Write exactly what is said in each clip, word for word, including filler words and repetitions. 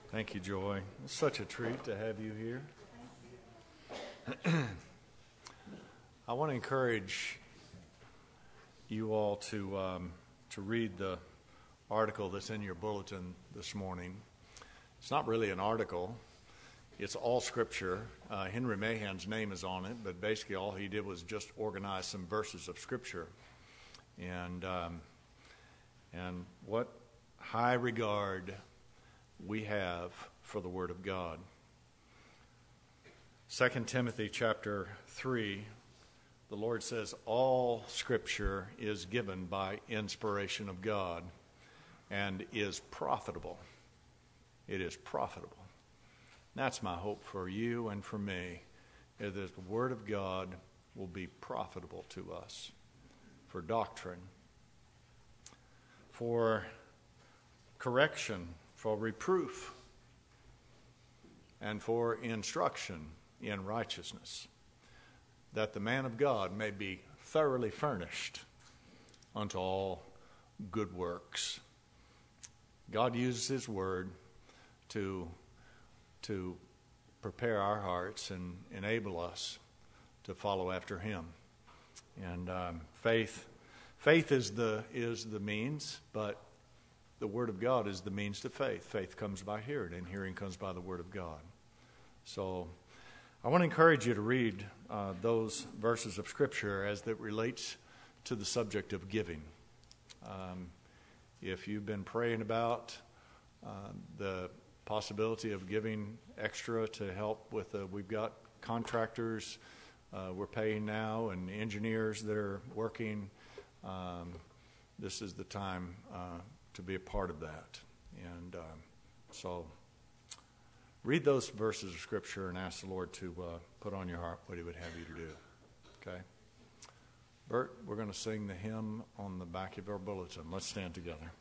Thank you, Joy. It's such a treat to have you here. I want to encourage you all to um, to read the article that's in your bulletin this morning. It's not really an article. It's all Scripture. Uh, Henry Mahan's name is on it, but basically all he did was just organize some verses of Scripture. And um, and what high regard we have for the Word of God. Second Timothy chapter three, the Lord says, all Scripture is given by inspiration of God and is profitable. It is profitable. That's my hope for you and for me, is that the Word of God will be profitable to us for doctrine, for correction, for reproof, and for instruction in righteousness, that the man of God may be thoroughly furnished unto all good works. God uses His Word to, to prepare our hearts and enable us to follow after Him. And um, faith, faith is the is the means, but the Word of God is the means to faith. Faith comes by hearing, and hearing comes by the Word of God. So I want to encourage you to read uh, those verses of Scripture as that relates to the subject of giving. Um, if you've been praying about uh, the possibility of giving extra to help with, uh, we've got contractors uh, we're paying now and engineers that are working, um, this is the time uh, to be a part of that. And um, so read those verses of Scripture and ask the Lord to uh, put on your heart what He would have you to do. Okay? Bert, we're going to sing the hymn on the back of our bulletin. Let's stand together.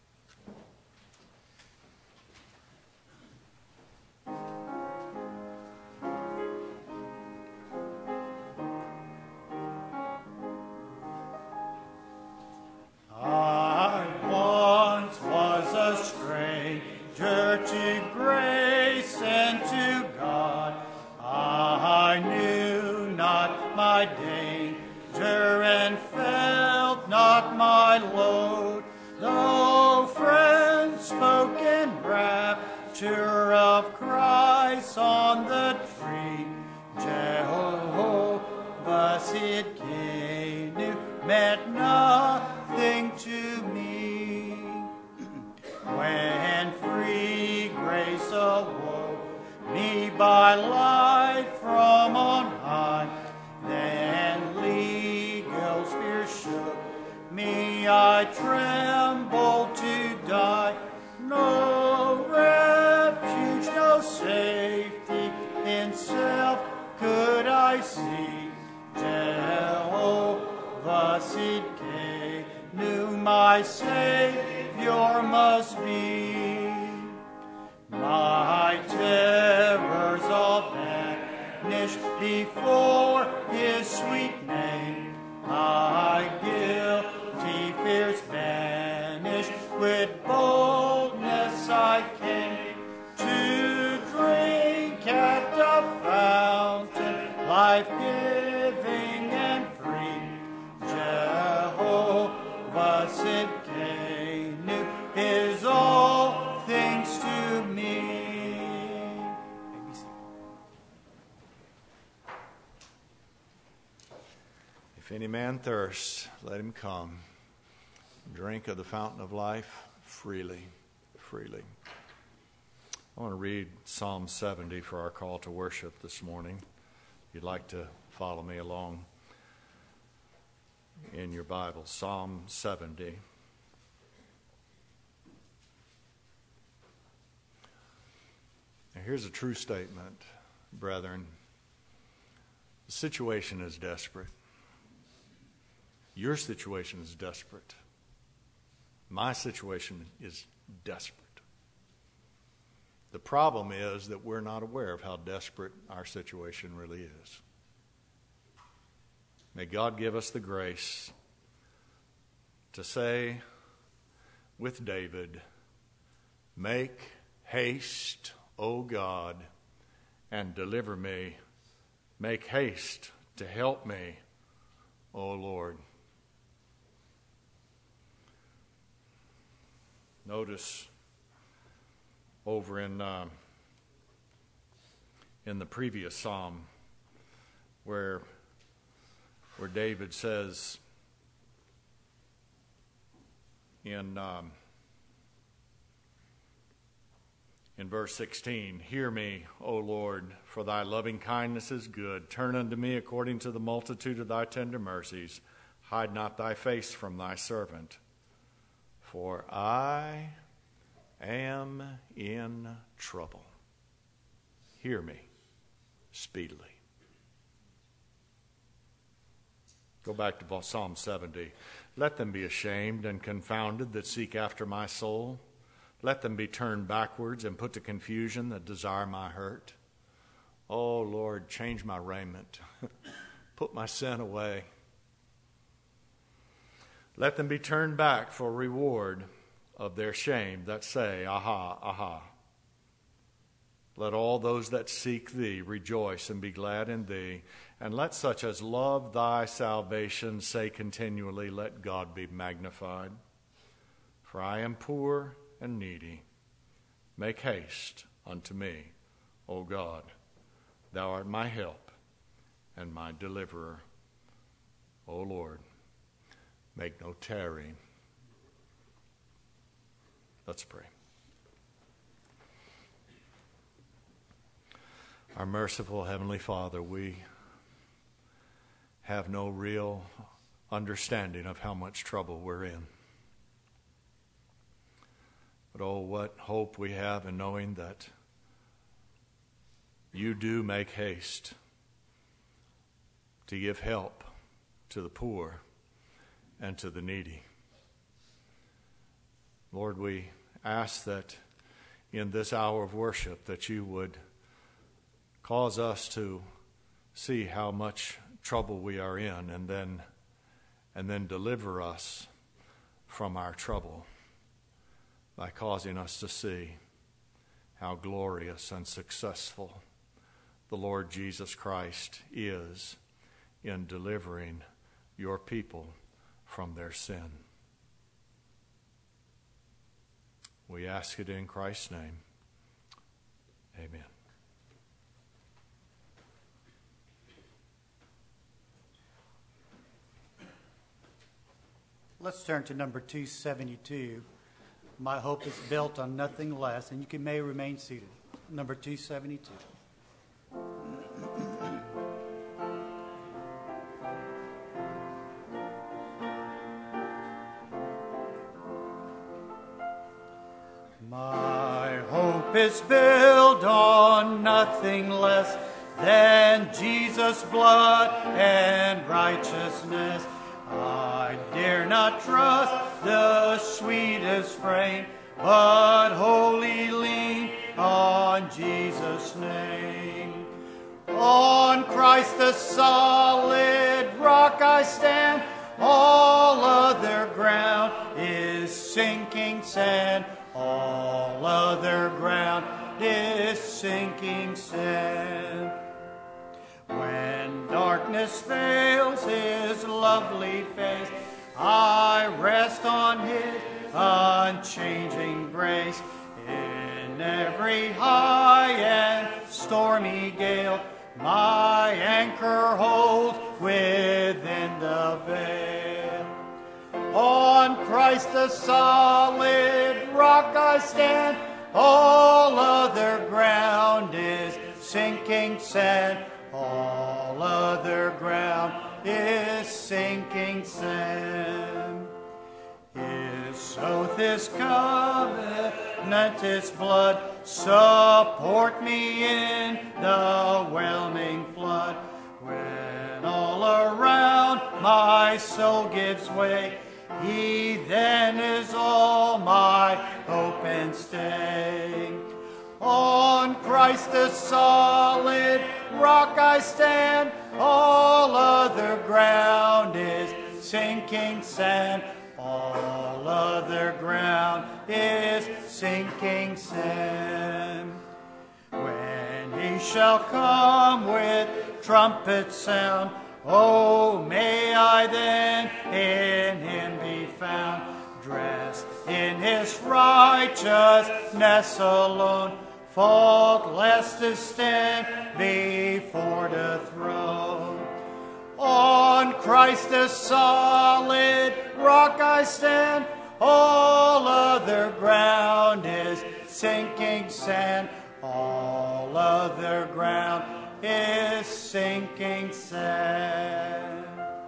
If any man thirst, let him come, drink of the fountain of life freely, freely. I want to read Psalm seventy for our call to worship this morning. If you'd like to follow me along in your Bible, Psalm seventy. Now here's a true statement, brethren. The situation is desperate. Your situation is desperate. My situation is desperate. The problem is that we're not aware of how desperate our situation really is. May God give us the grace to say with David, make haste, O God, and deliver me. Make haste to help me, O Lord. Notice over in uh, in the previous psalm where where David says in um, in verse sixteen, "Hear me, O Lord, for thy loving kindness is good. Turn unto me according to the multitude of thy tender mercies. Hide not thy face from thy servant. For I am in trouble. Hear me speedily." Go back to Psalm seventy. "Let them be ashamed and confounded that seek after my soul. Let them be turned backwards and put to confusion that desire my hurt. O Lord, change my raiment. Put my sin away. Let them be turned back for reward of their shame that say, Aha, aha. Let all those that seek thee rejoice and be glad in thee. And let such as love thy salvation say continually, Let God be magnified. For I am poor and needy. Make haste unto me, O God. Thou art my help and my deliverer. O Lord, make no tarrying." Let's pray. Our merciful Heavenly Father, we have no real understanding of how much trouble we're in. But oh, what hope we have in knowing that you do make haste to give help to the poor and to the needy. Lord, we ask that in this hour of worship that you would cause us to see how much trouble we are in and then and then deliver us from our trouble by causing us to see how glorious and successful the Lord Jesus Christ is in delivering your people from their sin. We ask it in Christ's name. Amen. Let's turn to number two seventy-two. My hope is built on nothing less, and you can, may remain seated. Number two seventy-two. My hope is built on nothing less than Jesus' blood and righteousness. I dare not trust the sweetest frame, but wholly lean on Jesus' name. On Christ the solid rock I stand, all other ground is sinking sand. All other ground is sinking sand. When darkness veils his lovely face, I rest on his unchanging grace. In every high and stormy gale, my anchor holds within the veil. On Christ the solid rock I stand, all other ground is sinking sand. All other ground is sinking sand. His oath is covenant, his blood, support me in the whelming flood. When all around my soul gives way, he then is all my hope and stay. On Christ the solid rock I stand, all other ground is sinking sand. All other ground is sinking sand. shall come with trumpet sound. Oh, may I then in him be found, dressed in his righteousness alone, faultless to stand before the throne. On Christ the solid rock I stand, all other ground is sinking sand. All other ground is sinking sand.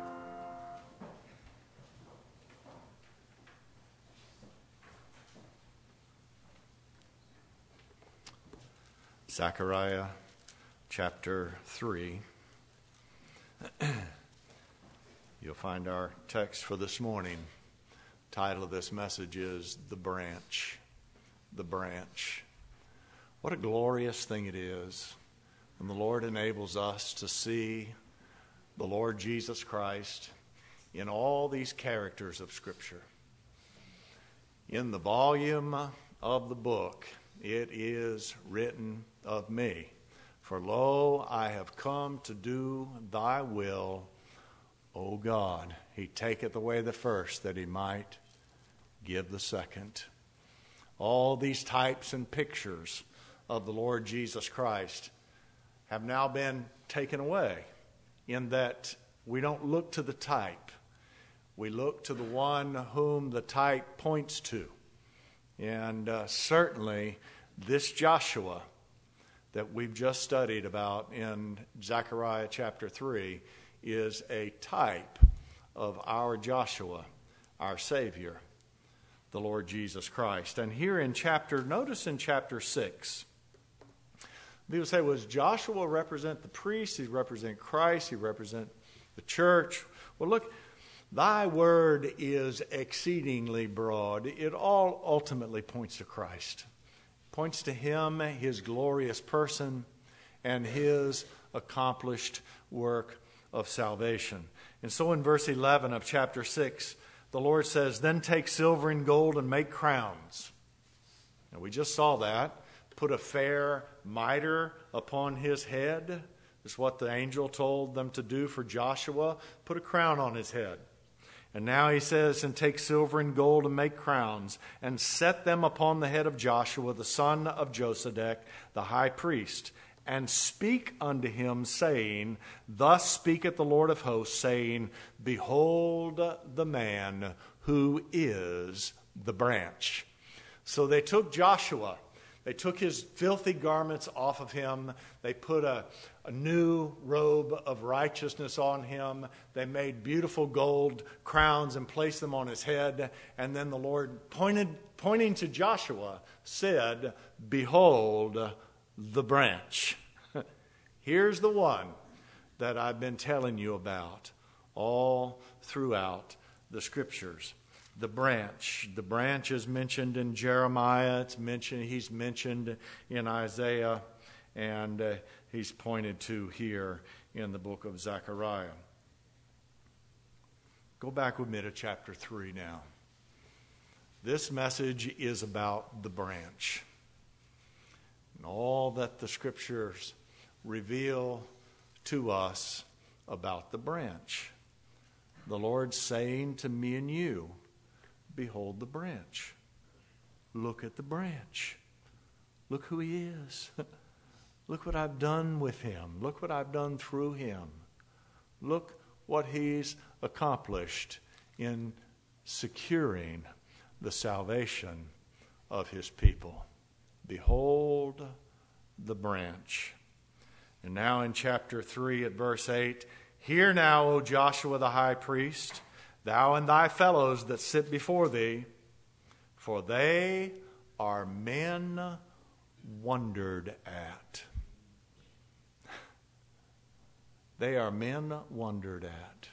Zechariah chapter three. You'll find our text for this morning. The title of this message is The Branch. The Branch. What a glorious thing it is when the Lord enables us to see the Lord Jesus Christ in all these characters of Scripture. In the volume of the book, it is written of me, for lo, I have come to do thy will, O God. He taketh away the first, that he might give the second. All these types and pictures of the Lord Jesus Christ have now been taken away, in that we don't look to the type. We look to the one whom the type points to. And uh, certainly this Joshua that we've just studied about in Zechariah chapter three is a type of our Joshua, our Savior, the Lord Jesus Christ. And here in chapter, notice in chapter six, people say, was Joshua represent the priest? He represent Christ? He represent the church? Well, look, thy word is exceedingly broad. It all ultimately points to Christ. Points to him, his glorious person, and his accomplished work of salvation. And so in verse eleven of chapter six, the Lord says, then take silver and gold and make crowns. Now we just saw that. Put a fair mitre upon his head. This is what the angel told them to do for Joshua. Put a crown on his head. And now he says, and take silver and gold and make crowns, and set them upon the head of Joshua, the son of Josedech, the high priest, and speak unto him, saying, thus speaketh the Lord of hosts, saying, behold the man who is the branch. So they took Joshua. They took his filthy garments off of him. They put a, a new robe of righteousness on him. They made beautiful gold crowns and placed them on his head. And then the Lord, pointed, pointing to Joshua, said, behold the branch. Here's the one that I've been telling you about all throughout the Scriptures. The branch. The branch is mentioned in Jeremiah. It's mentioned. He's mentioned in Isaiah, and uh, he's pointed to here in the book of Zechariah. Go back with me to chapter three now. This message is about the branch, and all that the Scriptures reveal to us about the branch. The Lord saying to me and you, behold the branch. Look at the branch. Look who he is. Look what I've done with him. Look what I've done through him. Look what he's accomplished in securing the salvation of his people. Behold the branch. And now in chapter three at verse eight, hear now, O Joshua the high priest, thou and thy fellows that sit before thee, for they are men wondered at. They are men wondered at.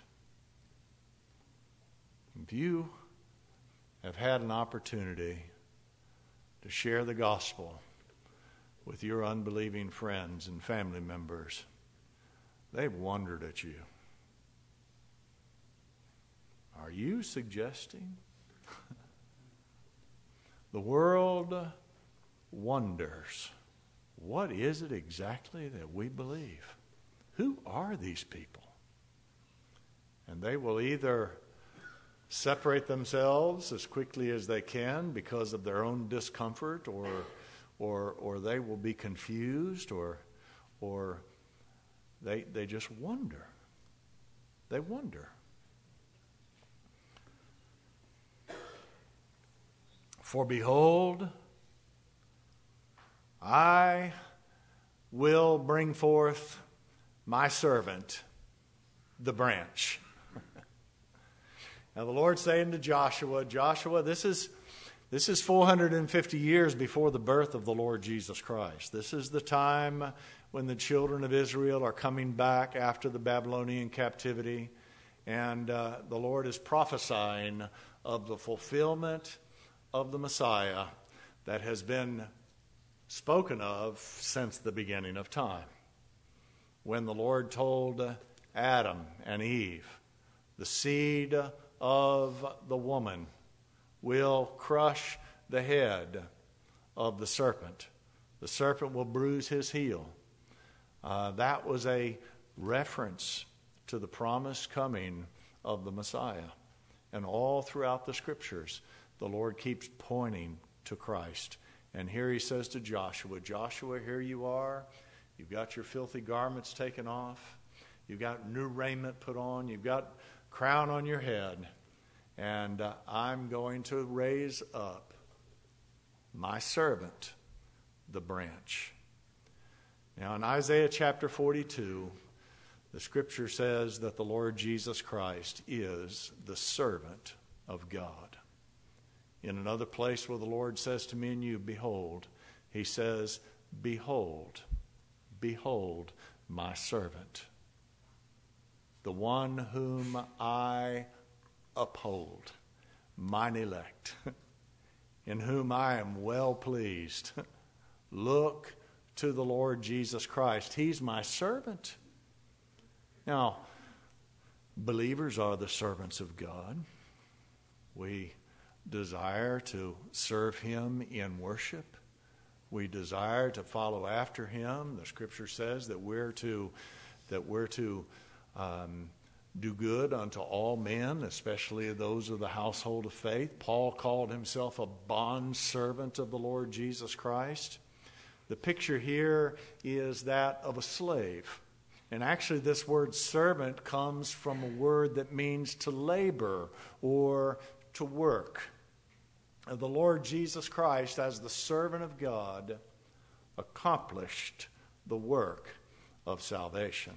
If you have had an opportunity to share the gospel with your unbelieving friends and family members, they've wondered at you. Are you suggesting? The world wonders what is it exactly that we believe? Who are these people? And they will either separate themselves as quickly as they can because of their own discomfort, or or or they will be confused, or or they they just wonder. They wonder. For behold, I will bring forth my servant, the branch. Now the Lord's saying to Joshua, Joshua, this is this is four hundred fifty years before the birth of the Lord Jesus Christ. This is the time when the children of Israel are coming back after the Babylonian captivity, and uh, the Lord is prophesying of the fulfillment of the Messiah that has been spoken of since the beginning of time. When the Lord told Adam and Eve, the seed of the woman will crush the head of the serpent. The serpent will bruise his heel. Uh, that was a reference to the promised coming of the Messiah. And all throughout the Scriptures, the Lord keeps pointing to Christ. And here he says to Joshua, Joshua, here you are. You've got your filthy garments taken off. You've got new raiment put on. You've got crown on your head. And uh, I'm going to raise up my servant, the branch. Now in Isaiah chapter forty-two, the Scripture says that the Lord Jesus Christ is the servant of God. In another place where the Lord says to me and you, behold, he says, behold, behold my servant, the one whom I uphold, mine elect, in whom I am well pleased. Look to the Lord Jesus Christ. He's my servant. Now, believers are the servants of God. We desire to serve him in worship. We desire to follow after him. The Scripture says that we're to that we're to um, do good unto all men, especially those of the household of faith. Paul called himself a bondservant of the Lord Jesus Christ. The picture here is that of a slave. And actually this word servant comes from a word that means to labor or to work. The Lord Jesus Christ, as the servant of God, accomplished the work of salvation.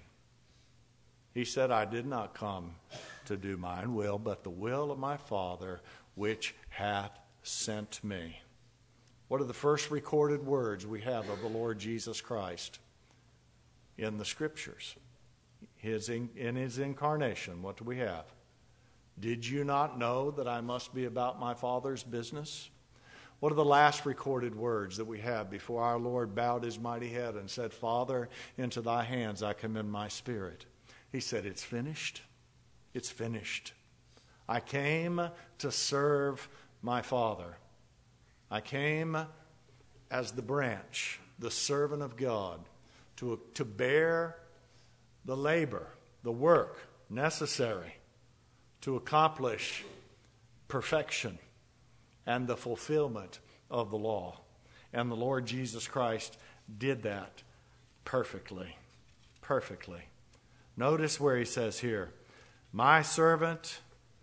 He said, I did not come to do mine will, but the will of my Father, which hath sent me. What are the first recorded words we have of the Lord Jesus Christ in the Scriptures? His in, in his incarnation, what do we have? Did you not know that I must be about my Father's business? What are the last recorded words that we have before our Lord bowed his mighty head and said, Father, into thy hands I commend my spirit? He said, it's finished. It's finished. I came to serve my Father. I came as the branch, the servant of God, to, to bear the labor, the work necessary to accomplish perfection and the fulfillment of the law. And the Lord Jesus Christ did that perfectly, perfectly. Notice where he says here, my servant,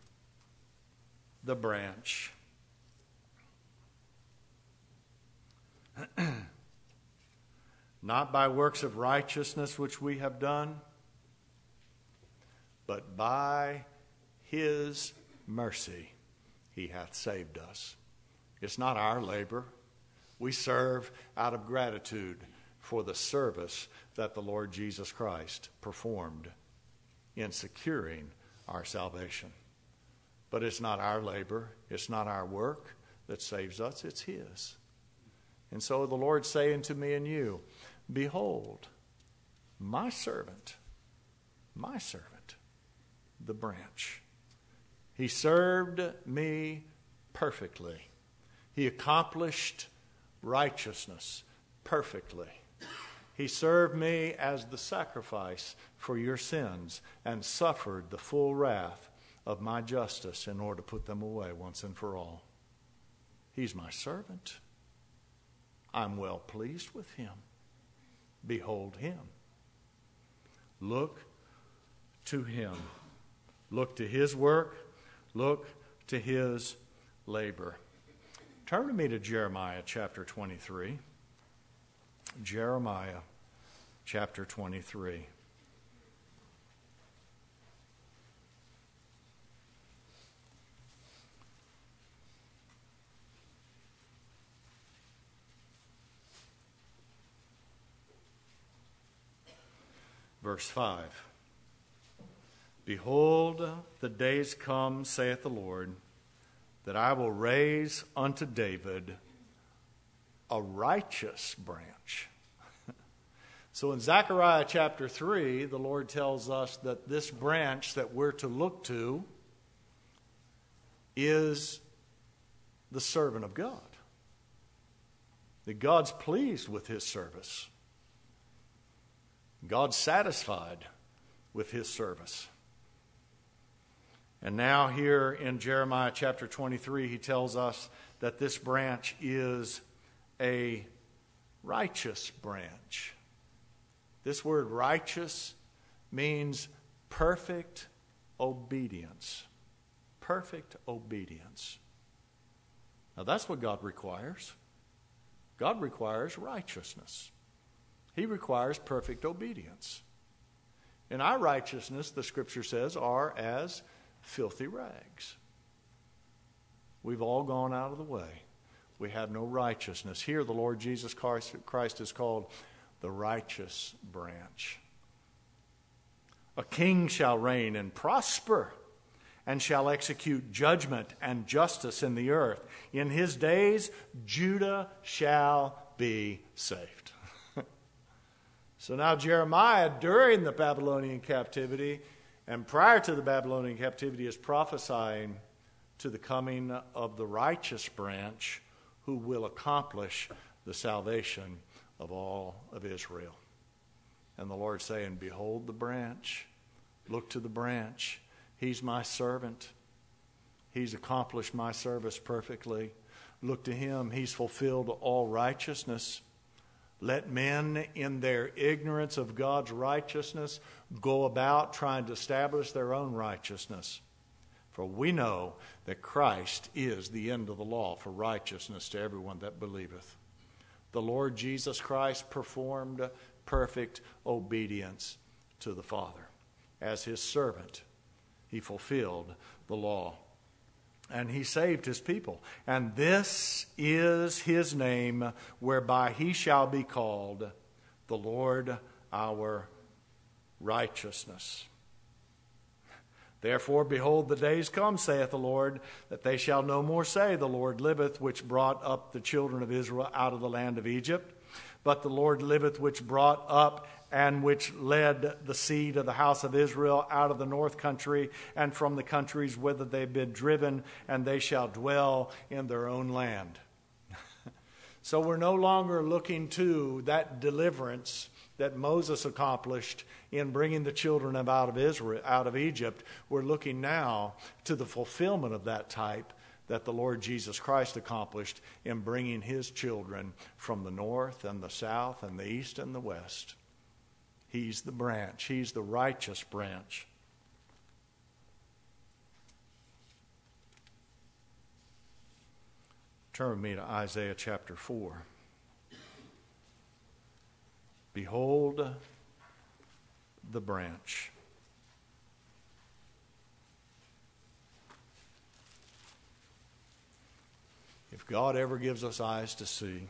the branch. Not by works of righteousness which we have done, but by his mercy he hath saved us. It's not our labor. We serve out of gratitude for the service that the Lord Jesus Christ performed in securing our salvation. But it's not our labor, it's not our work that saves us, it's his. And so the Lord's saying to me and you, behold, my servant, my servant, the branch. He served me perfectly. He accomplished righteousness perfectly. He served me as the sacrifice for your sins and suffered the full wrath of my justice in order to put them away once and for all. He's my servant. I'm well pleased with him. Behold him. Look to him. Look to his work. Look to his labor. Turn to me to Jeremiah chapter twenty-three. Jeremiah chapter twenty-three. Verse five. Behold, the days come, saith the Lord, that I will raise unto David a righteous branch. So in Zechariah chapter three, the Lord tells us that this branch that we're to look to is the servant of God. That God's pleased with his service. God's satisfied with his service. And now here in Jeremiah chapter twenty-three, he tells us that this branch is a righteous branch. This word righteous means perfect obedience. Perfect obedience. Now that's what God requires. God requires righteousness. He requires perfect obedience. And our righteousness, the scripture says, are as filthy rags. We've all gone out of the way. We have no righteousness. Here the Lord Jesus Christ, Christ is called the righteous branch. A king shall reign and prosper, and shall execute judgment and justice in the earth. In his days Judah shall be saved. So now Jeremiah, during the Babylonian captivity and prior to the Babylonian captivity, is prophesying to the coming of the righteous branch who will accomplish the salvation of all of Israel. And the Lord saying, behold the branch, look to the branch. He's my servant. He's accomplished my service perfectly. Look to him. He's fulfilled all righteousness. Let men in their ignorance of God's righteousness go about trying to establish their own righteousness. For we know that Christ is the end of the law for righteousness to everyone that believeth. The Lord Jesus Christ performed perfect obedience to the Father. As his servant, he fulfilled the law. And he saved his people. And this is his name, whereby he shall be called the Lord our righteousness. Therefore, behold, the days come, saith the Lord, that they shall no more say, the Lord liveth, which brought up the children of Israel out of the land of Egypt. But the Lord liveth, which brought up and which led the seed of the house of Israel out of the north country and from the countries whither they have been driven, and they shall dwell in their own land. So we're no longer looking to that deliverance that Moses accomplished in bringing the children of out of Israel, out of Egypt. We're looking now to the fulfillment of that type that the Lord Jesus Christ accomplished in bringing his children from the north and the south and the east and the west. He's the branch. He's the righteous branch. Turn with me to Isaiah chapter four. Behold the branch. If God ever gives us eyes to see,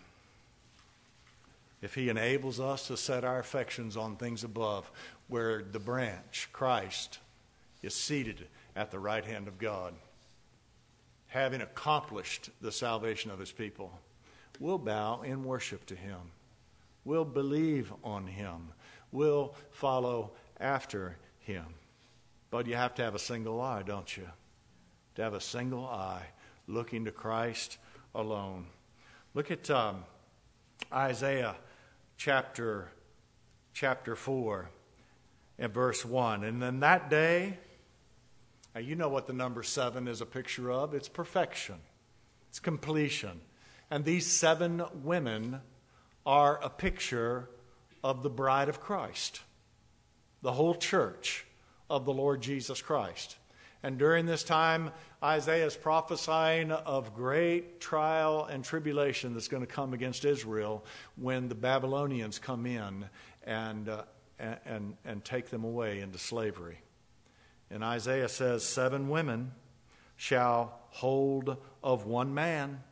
if he enables us to set our affections on things above, where the branch, Christ, is seated at the right hand of God, having accomplished the salvation of his people, we'll bow in worship to him. We'll believe on him. We'll follow after him. But you have to have a single eye, don't you? To have a single eye looking to Christ alone. Look at um, Isaiah chapter, chapter four and verse one. And then that day, now you know what the number seven is a picture of. It's perfection. It's completion. And these seven women are a picture of the bride of Christ, the whole church of the Lord Jesus Christ. And during this time, Isaiah is prophesying of great trial and tribulation that's going to come against Israel when the Babylonians come in and, uh, and, and take them away into slavery. And Isaiah says, seven women shall hold of one man,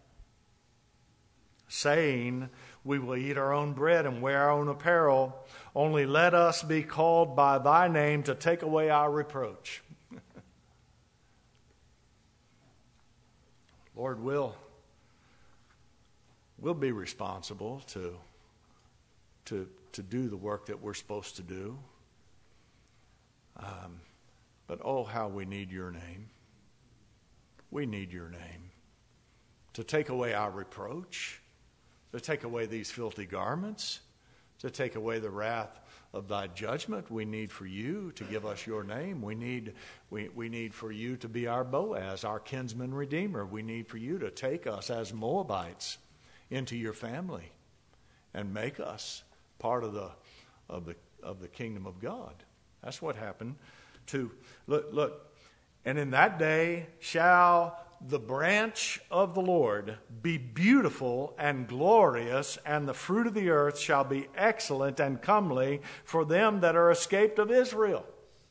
saying, we will eat our own bread and wear our own apparel. Only let us be called by thy name to take away our reproach. Lord, we'll, we'll be responsible to, to, to do the work that we're supposed to do. Um, but oh, how we need your name. We need your name to take away our reproach, to take away these filthy garments, to take away the wrath of thy judgment. We need for you to give us your name. We need, we, we need for you to be our Boaz, our kinsman redeemer. We need for you to take us as Moabites into your family and make us part of the, of the, of the kingdom of God. That's what happened to, look, look, and in that day shall the branch of the Lord be beautiful and glorious, and the fruit of the earth shall be excellent and comely for them that are escaped of Israel.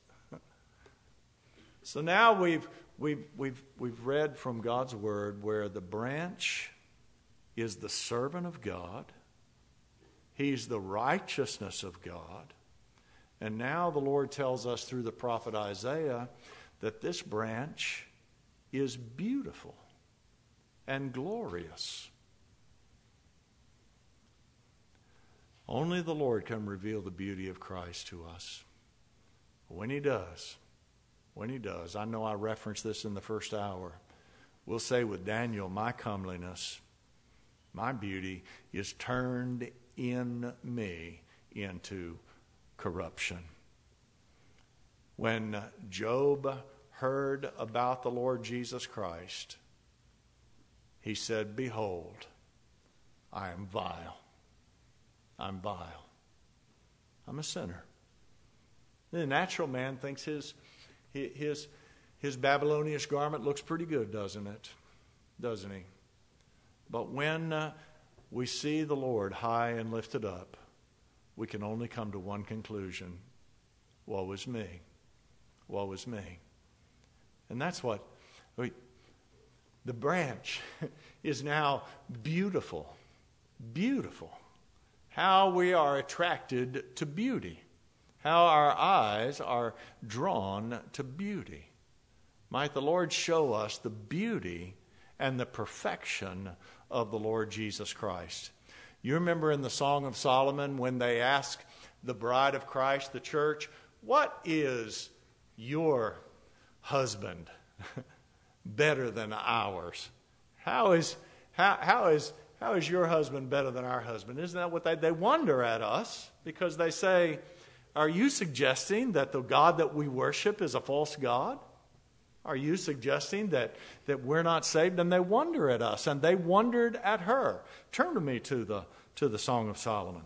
So now we've we've we've we've read from God's word where the branch is the servant of God. He's the righteousness of God. And now the Lord tells us through the prophet Isaiah that this branch is beautiful and glorious. Only the Lord can reveal the beauty of Christ to us. When he does, when he does, I know I referenced this in the first hour, we'll say with Daniel, my comeliness, my beauty is turned in me into corruption. When Job heard about the Lord Jesus Christ, he said, behold, I am vile. I'm vile. I'm a sinner. The natural man thinks his, his, his Babylonian garment looks pretty good, doesn't it? Doesn't he? But when uh, we see the Lord high and lifted up, we can only come to one conclusion. Woe is me. Woe is me. And that's what, we, the branch is now beautiful. Beautiful. How we are attracted to beauty. How our eyes are drawn to beauty. Might the Lord show us the beauty and the perfection of the Lord Jesus Christ. You remember in the Song of Solomon when they ask the bride of Christ, the church, what is your husband better than ours? How is how how is how is your husband better than our husband? Isn't that what they they wonder at us because they say, are you suggesting that the God that we worship is a false God? Are you suggesting that that we're not saved? And they wonder at us, and they wondered at her. Turn to me to the to the Song of Solomon.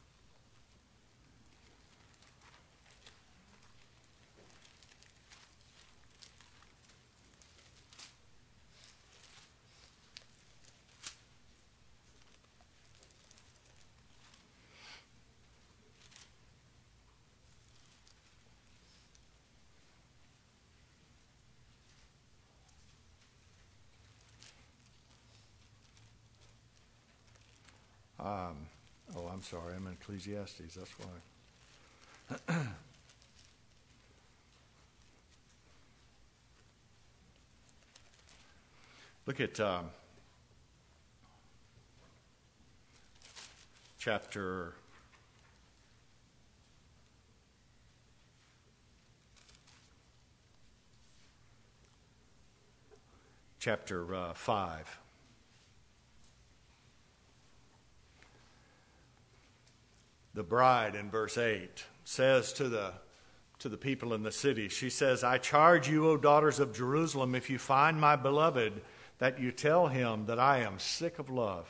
Um, oh, I'm sorry. I'm in Ecclesiastes. That's why. Look at um, chapter chapter uh, five. The bride in verse eight says to the to the people in the city, she says, I charge you, O daughters of Jerusalem, if you find my beloved, that you tell him that I am sick of love.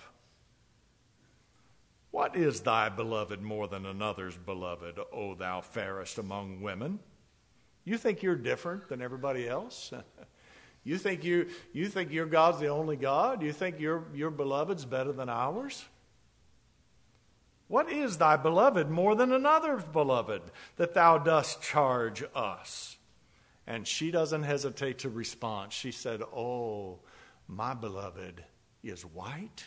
What is thy beloved more than another's beloved, O thou fairest among women? You think you're different than everybody else? you think you you think your God's the only God? You think your your beloved's better than ours? What is thy beloved more than another's beloved, that thou dost charge us? And she doesn't hesitate to respond. She said, oh, my beloved is white.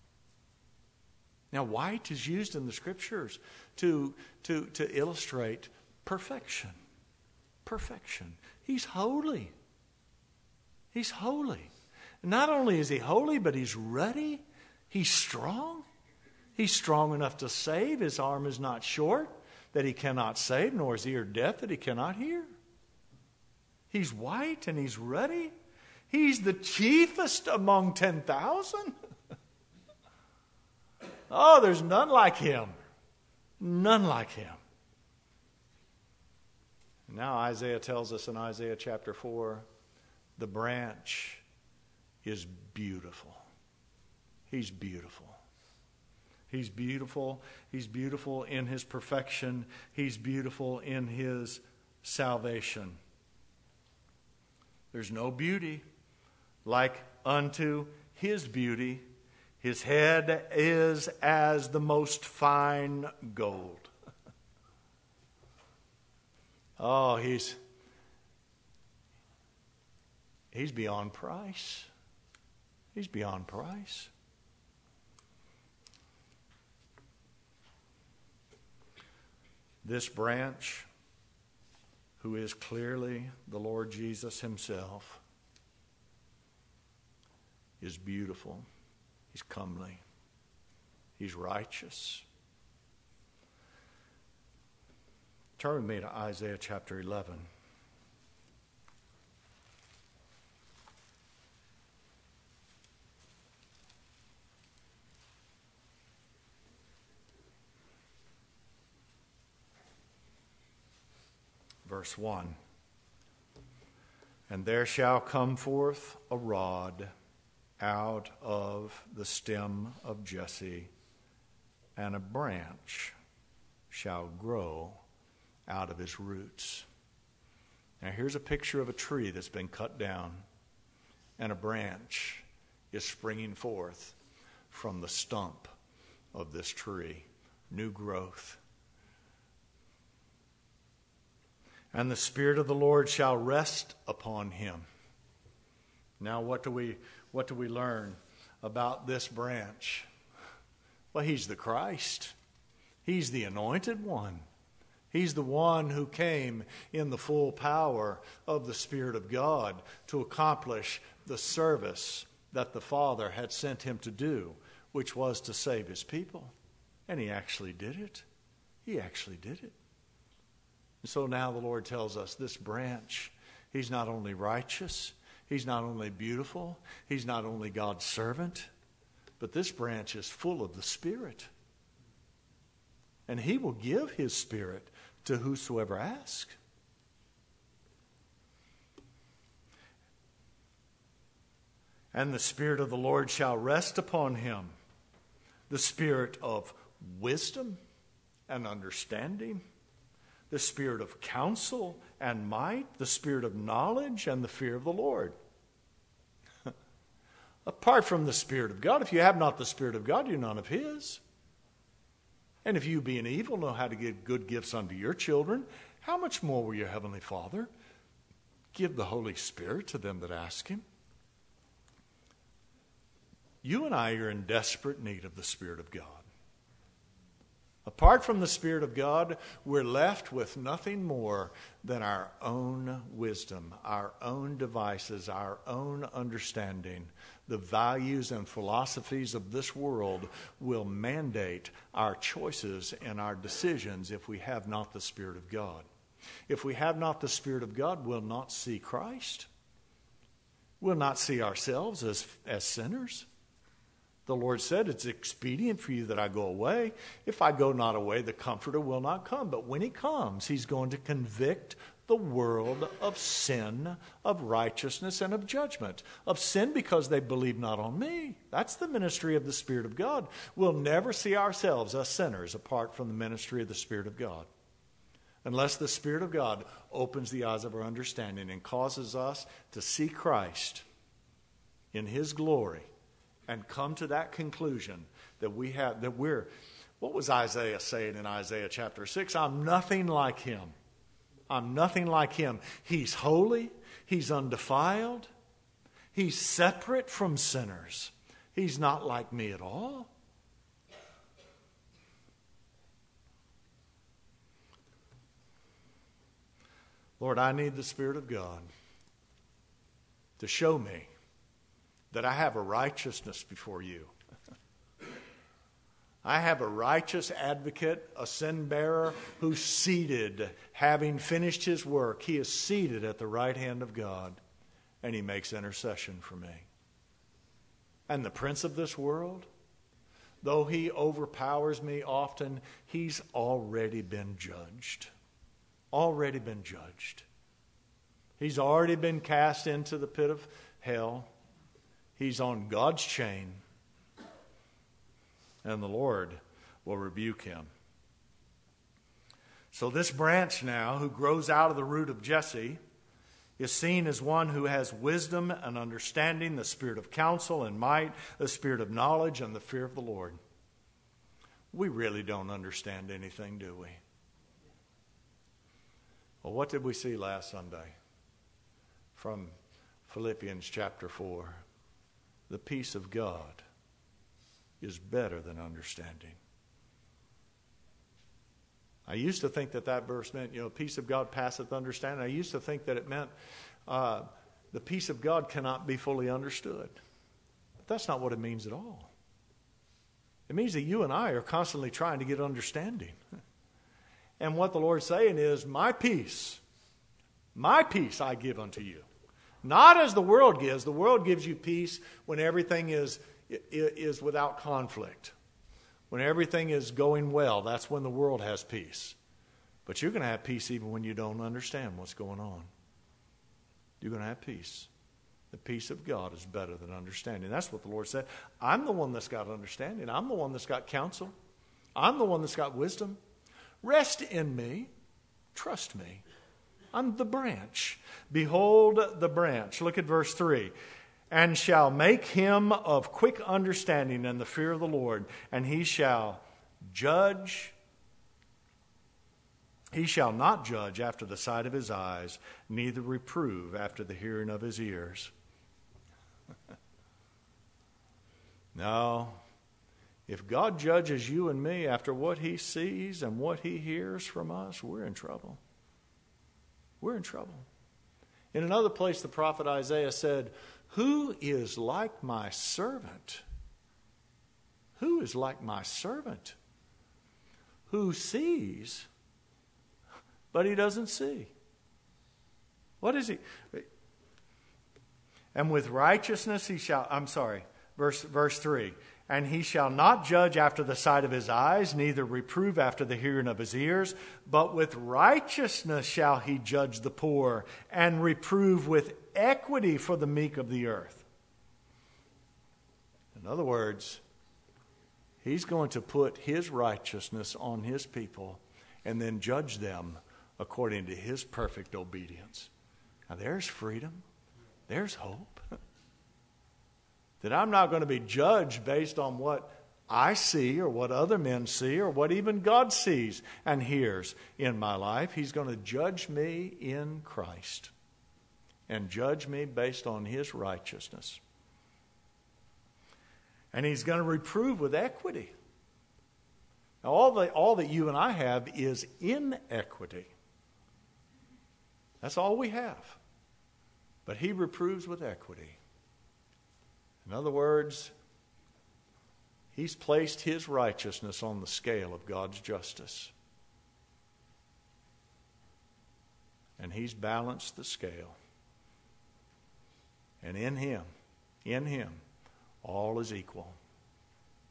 Now, white is used in the Scriptures to, to, to illustrate perfection. Perfection. He's holy. He's holy. Not only is he holy, but he's ready. He's strong. He's strong enough to save. His arm is not short that he cannot save, nor his ear deaf that he cannot hear. He's white and he's ready. He's the chiefest among ten thousand. Oh, there's none like him. None like him. Now Isaiah tells us in Isaiah chapter four, the branch is beautiful. He's beautiful. He's beautiful. He's beautiful in his perfection. He's beautiful in his salvation. There's no beauty like unto his beauty. His head is as the most fine gold. Oh, he's he's beyond price. He's beyond price. This branch, who is clearly the Lord Jesus himself, is beautiful. He's comely. He's righteous. Turn with me to Isaiah chapter eleven. Verse one. And there shall come forth a rod out of the stem of Jesse, and a branch shall grow out of his roots. Now here's a picture of a tree that's been cut down, and a branch is springing forth from the stump of this tree. New growth. And the Spirit of the Lord shall rest upon him. Now what do we what do we learn about this branch? Well, he's the Christ. He's the anointed one. He's the one who came in the full power of the Spirit of God to accomplish the service that the Father had sent him to do, which was to save his people. And he actually did it. He actually did it. And so now the Lord tells us this branch, he's not only righteous, he's not only beautiful, he's not only God's servant, but this branch is full of the Spirit. And he will give his Spirit to whosoever asks. And the Spirit of the Lord shall rest upon him, the Spirit of wisdom and understanding, the Spirit of counsel and might, the Spirit of knowledge and the fear of the Lord. Apart from the Spirit of God, if you have not the Spirit of God, you're none of his. And if you, being evil, know how to give good gifts unto your children, how much more will your heavenly Father give the Holy Spirit to them that ask him? You and I are in desperate need of the Spirit of God. Apart from the Spirit of God, we're left with nothing more than our own wisdom, our own devices, our own understanding. The values and philosophies of this world will mandate our choices and our decisions if we have not the Spirit of God. If we have not the Spirit of God, we'll not see Christ. We'll not see ourselves as, as sinners. The Lord said, it's expedient for you that I go away. If I go not away, the Comforter will not come. But when he comes, he's going to convict the world of sin, of righteousness, and of judgment. Of sin because they believe not on me. That's the ministry of the Spirit of God. We'll never see ourselves, us sinners, apart from the ministry of the Spirit of God. Unless the Spirit of God opens the eyes of our understanding and causes us to see Christ in his glory and come to that conclusion that we have, that we're, what was Isaiah saying in Isaiah chapter six? I'm nothing like him. I'm nothing like him. He's holy. He's undefiled. He's separate from sinners. He's not like me at all. Lord, I need the Spirit of God to show me that I have a righteousness before you. I have a righteous advocate, a sin bearer, who's seated, having finished his work. He is seated at the right hand of God, and he makes intercession for me. And the prince of this world, though he overpowers me often, he's already been judged. Already been judged. He's already been cast into the pit of hell. He's on God's chain. And the Lord will rebuke him. So this branch now, who grows out of the root of Jesse, is seen as one who has wisdom and understanding, the spirit of counsel and might, the spirit of knowledge and the fear of the Lord. We really don't understand anything, do we? Well, what did we see last Sunday from Philippians chapter four? The peace of God is better than understanding. I used to think that that verse meant, you know, peace of God passeth understanding. I used to think that it meant uh, the peace of God cannot be fully understood. But that's not what it means at all. It means that you and I are constantly trying to get understanding. And what the Lord's saying is, my peace, my peace I give unto you. Not as the world gives. The world gives you peace when everything is, is without conflict. When everything is going well, that's when the world has peace. But you're going to have peace even when you don't understand what's going on. You're going to have peace. The peace of God is better than understanding. That's what the Lord said. I'm the one that's got understanding. I'm the one that's got counsel. I'm the one that's got wisdom. Rest in me. Trust me. I'm the branch. Behold the branch. Look at verse three. And shall make him of quick understanding and the fear of the Lord, and he shall judge. He shall not judge after the sight of his eyes, neither reprove after the hearing of his ears. No. If God judges you and me after what he sees and what he hears from us, we're in trouble. We're in trouble. In another place, the prophet Isaiah said, who is like my servant? Who is like my servant? Who sees, but he doesn't see. What is he? And with righteousness he shall, I'm sorry, verse, verse three. And he shall not judge after the sight of his eyes, neither reprove after the hearing of his ears, but with righteousness shall he judge the poor, and reprove with equity for the meek of the earth. In other words, he's going to put his righteousness on his people and then judge them according to his perfect obedience. Now there's freedom. There's hope. That I'm not going to be judged based on what I see or what other men see or what even God sees and hears in my life. He's going to judge me in Christ and judge me based on his righteousness. And he's going to reprove with equity. Now, all, the, all that you and I have is inequity. That's all we have. But he reproves with equity. In other words, he's placed his righteousness on the scale of God's justice. And he's balanced the scale. And in him, in him, all is equal.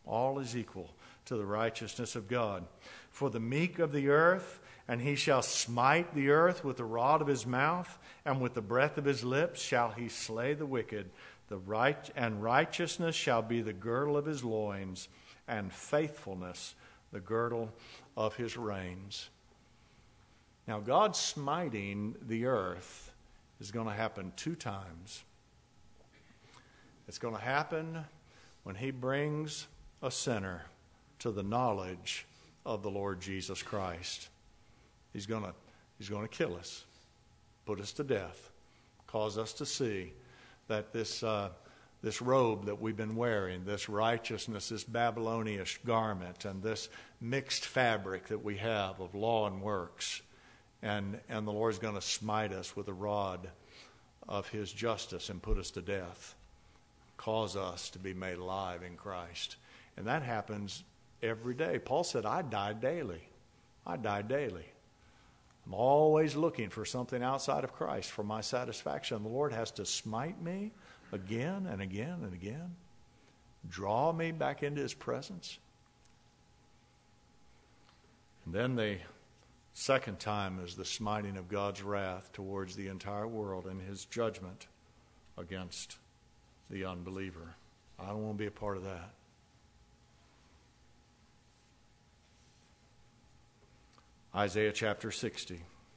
All is equal to the righteousness of God. For the meek of the earth, and he shall smite the earth with the rod of his mouth, and with the breath of his lips shall he slay the wicked. The right and righteousness shall be the girdle of his loins, and faithfulness the girdle of his reins. Now, God smiting the earth is going to happen two times. It's going to happen when he brings a sinner to the knowledge of the Lord Jesus Christ. He's going to, he's going to kill us, put us to death, cause us to see that this uh, this robe that we've been wearing, this righteousness, this Babylonish garment, and this mixed fabric that we have of law and works, and, and the Lord's going to smite us with a rod of his justice and put us to death, cause us to be made alive in Christ. And that happens every day. Paul said, I die daily. I die daily. I'm always looking for something outside of Christ for my satisfaction. The Lord has to smite me again and again and again, draw me back into his presence. And then the second time is the smiting of God's wrath towards the entire world and his judgment against the unbeliever. I don't want to be a part of that. Isaiah chapter sixty.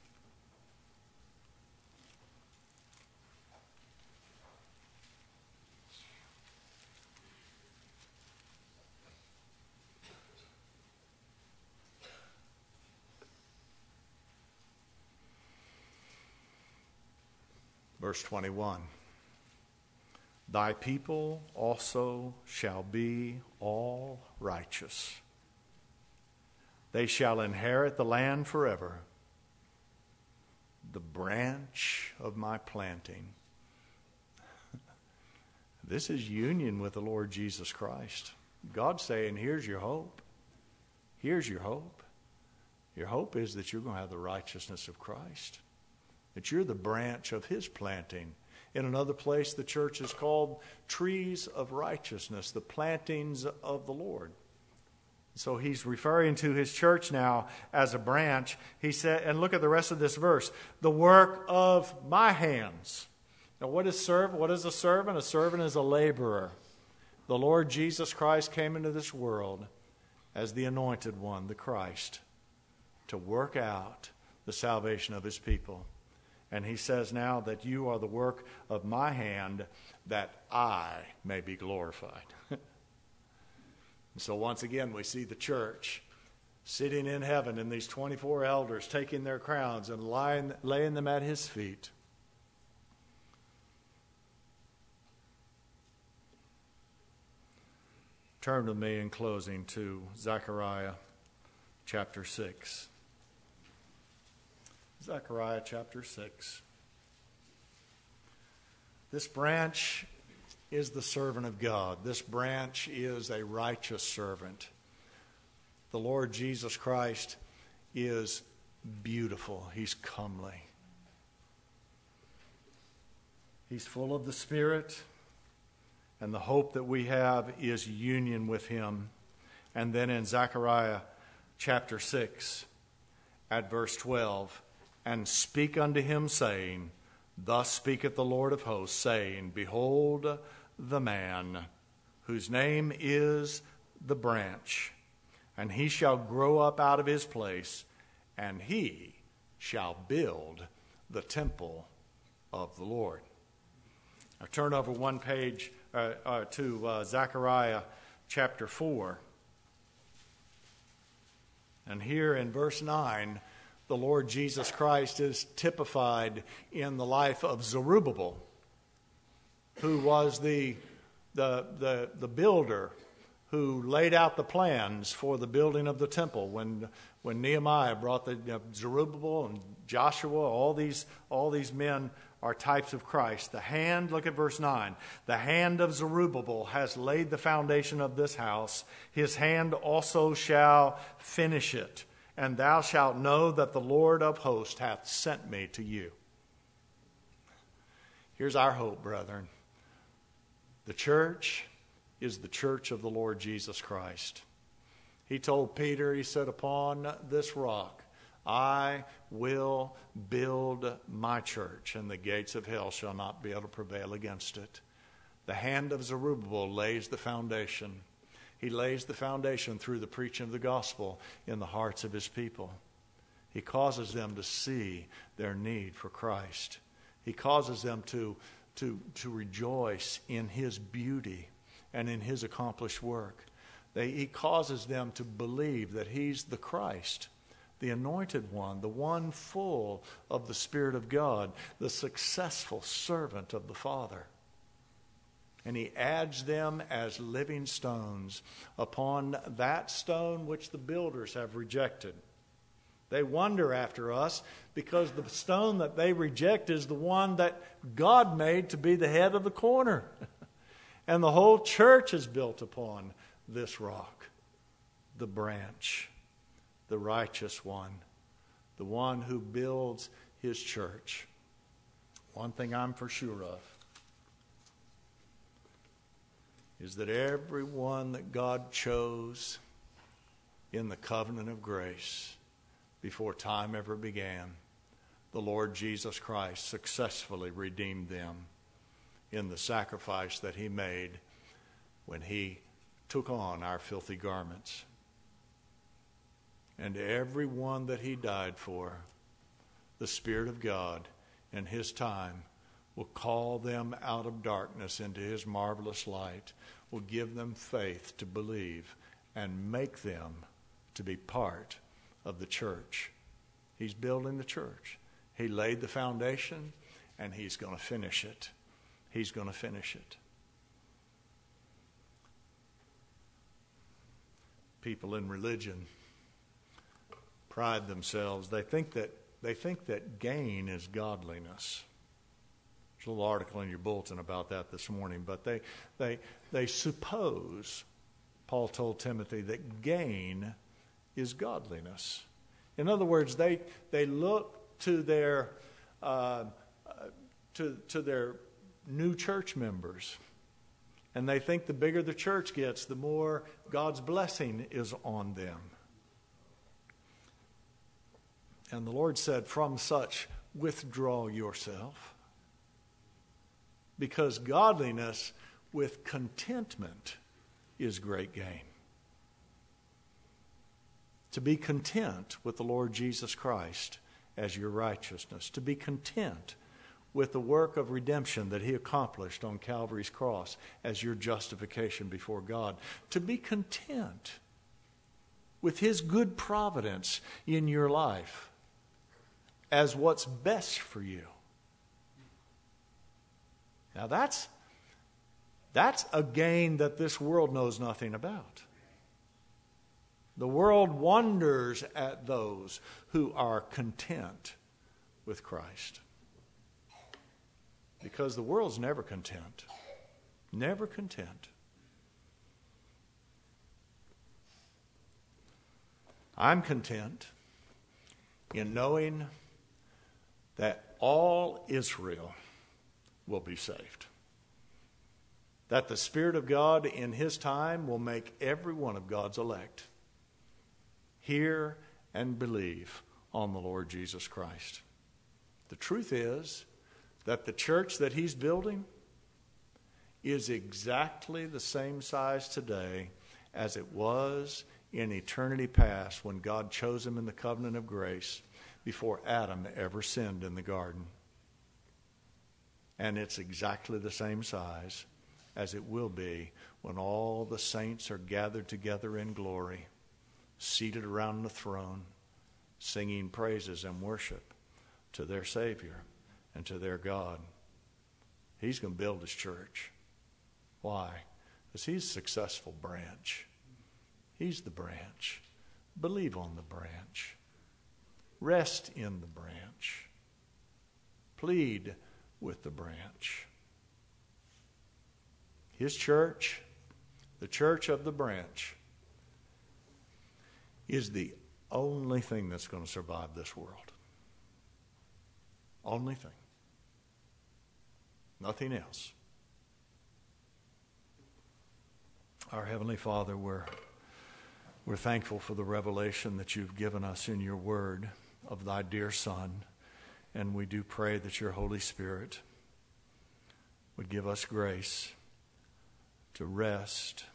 Verse twenty-one. Thy people also shall be all righteous. They shall inherit the land forever, the branch of my planting. This is union with the Lord Jesus Christ. God's saying, here's your hope. Here's your hope. Your hope is that you're going to have the righteousness of Christ, that you're the branch of his planting. In another place, the church is called trees of righteousness, the plantings of the Lord. So he's referring to his church now as a branch. He said, and look at the rest of this verse, the work of my hands. Now, what is servant? What is a servant? A servant is a laborer. The Lord Jesus Christ came into this world as the anointed one, the Christ, to work out the salvation of his people. And he says now that you are the work of my hand, that I may be glorified. So once again, we see the church sitting in heaven and these twenty-four elders taking their crowns and lying, laying them at his feet. Turn with me in closing to Zechariah chapter six. Zechariah chapter six. This branch is the servant of God. This branch is a righteous servant. The Lord Jesus Christ is beautiful. He's comely. He's full of the Spirit, and the hope that we have is union with him. And then in Zechariah chapter six, at verse twelve, and speak unto him, saying, Thus speaketh the Lord of hosts, saying, Behold the man, whose name is the branch, and he shall grow up out of his place, and he shall build the temple of the Lord. Now turn over one page uh, uh, to uh, Zechariah chapter four. And here in verse nine, the Lord Jesus Christ is typified in the life of Zerubbabel, who was the, the, the, the builder who laid out the plans for the building of the temple. When, when Nehemiah brought the you know, Zerubbabel and Joshua, all these, all these men are types of Christ. The hand, look at verse nine, the hand of Zerubbabel has laid the foundation of this house. His hand also shall finish it. And thou shalt know that the Lord of hosts hath sent me to you. Here's our hope, brethren. The church is the church of the Lord Jesus Christ. He told Peter, he said, upon this rock I will build my church, and the gates of hell shall not be able to prevail against it. The hand of Zerubbabel lays the foundation. He lays the foundation through the preaching of the gospel in the hearts of his people. He causes them to see their need for Christ. He causes them to, to, to rejoice in his beauty and in his accomplished work. They, he causes them to believe that he's the Christ, the anointed one, the one full of the Spirit of God, the successful servant of the Father. And he adds them as living stones upon that stone which the builders have rejected. They wonder after us because the stone that they reject is the one that God made to be the head of the corner. And the whole church is built upon this rock, the branch, the righteous one, the one who builds his church. One thing I'm for sure of is that everyone that God chose in the covenant of grace before time ever began, the Lord Jesus Christ successfully redeemed them in the sacrifice that he made when he took on our filthy garments. And everyone that he died for, the Spirit of God in his time will call them out of darkness into his marvelous light, will give them faith to believe, and make them to be part of the church. He's building the church. He laid the foundation, and he's going to finish it. He's going to finish it. People in religion pride themselves. They think that they think that gain is godliness. There's a little article in your bulletin about that this morning, but they they they suppose, Paul told Timothy, that gain is godliness. In other words, they they look to their uh, to to their new church members, and they think the bigger the church gets, the more God's blessing is on them. And the Lord said, from such withdraw yourself, because godliness with contentment is great gain. To be content with the Lord Jesus Christ as your righteousness, to be content with the work of redemption that he accomplished on Calvary's cross as your justification before God, to be content with his good providence in your life as what's best for you. Now that's that's a gain that this world knows nothing about. The world wonders at those who are content with Christ. Because the world's never content. Never content. I'm content in knowing that all Israel will be saved. That the Spirit of God in his time will make every one of God's elect hear and believe on the Lord Jesus Christ. The truth is that the church that he's building is exactly the same size today as it was in eternity past when God chose him in the covenant of grace before Adam ever sinned in the garden. And it's exactly the same size as it will be when all the saints are gathered together in glory, seated around the throne, singing praises and worship to their Savior and to their God. He's going to build his church. Why? Because he's a successful branch. He's the branch. Believe on the branch. Rest in the branch. Plead with the branch. His church, the church of the branch, is the only thing that's going to survive this world. Only thing. Nothing else. Our Heavenly Father, we're, we're thankful for the revelation that you've given us in your word of thy dear Son, and we do pray that your Holy Spirit would give us grace to rest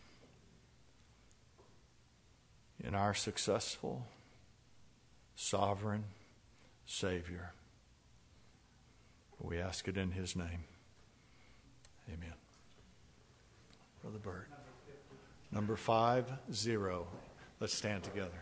in our successful, sovereign Savior. We ask it in his name. Amen. Brother Bert. Number five, zero. Let's stand together.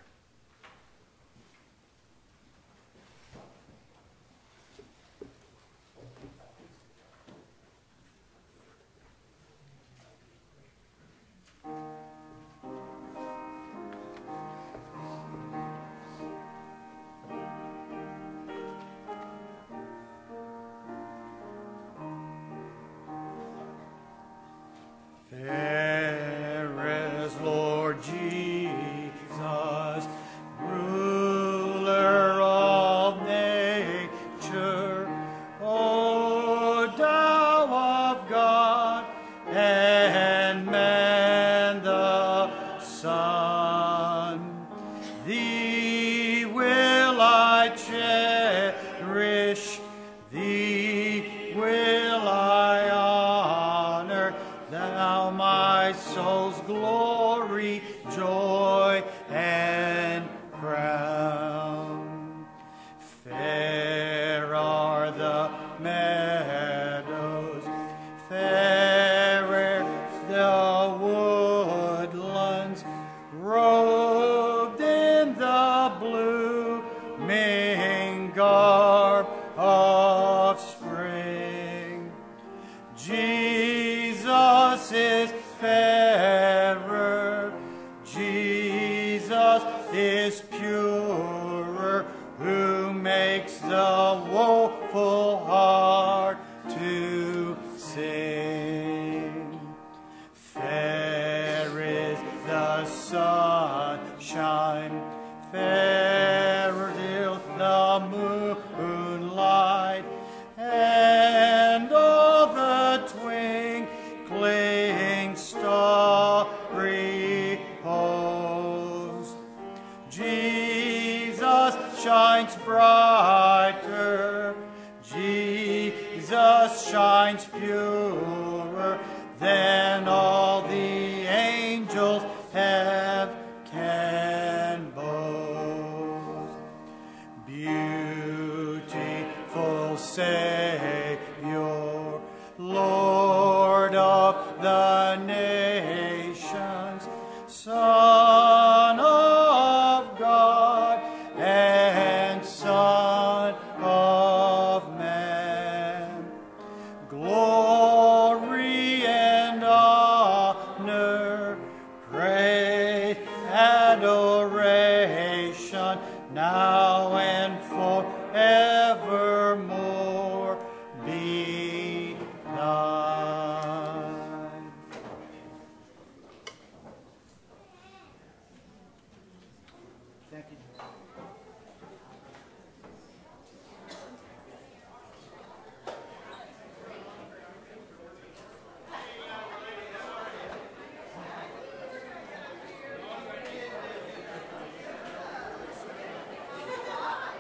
Now